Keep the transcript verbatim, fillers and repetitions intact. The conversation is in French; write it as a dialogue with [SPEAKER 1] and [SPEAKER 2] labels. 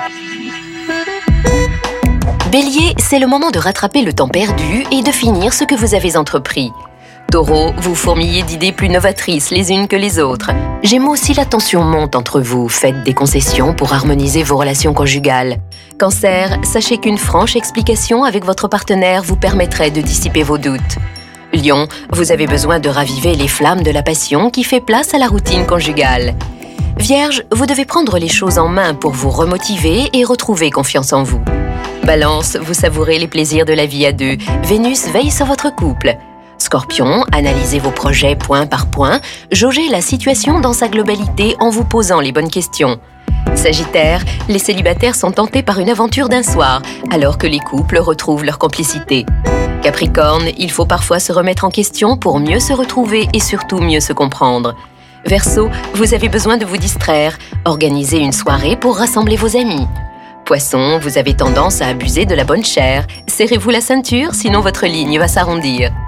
[SPEAKER 1] Bélier, c'est le moment de rattraper le temps perdu et de finir ce que vous avez entrepris. Taureau, vous fourmillez d'idées plus novatrices les unes que les autres. Gémeaux, si la tension monte entre vous, faites des concessions pour harmoniser vos relations conjugales. Cancer, sachez qu'une franche explication avec votre partenaire vous permettrait de dissiper vos doutes. Lion, vous avez besoin de raviver les flammes de la passion qui fait place à la routine conjugale. Vierge, vous devez prendre les choses en main pour vous remotiver et retrouver confiance en vous. Balance, vous savourez les plaisirs de la vie à deux. Vénus veille sur votre couple. Scorpion, analysez vos projets point par point, jaugez la situation dans sa globalité en vous posant les bonnes questions. Sagittaire, les célibataires sont tentés par une aventure d'un soir, alors que les couples retrouvent leur complicité. Capricorne, il faut parfois se remettre en question pour mieux se retrouver et surtout mieux se comprendre. Verseau, vous avez besoin de vous distraire, organisez une soirée pour rassembler vos amis. Poisson, vous avez tendance à abuser de la bonne chair, serrez-vous la ceinture, sinon votre ligne va s'arrondir.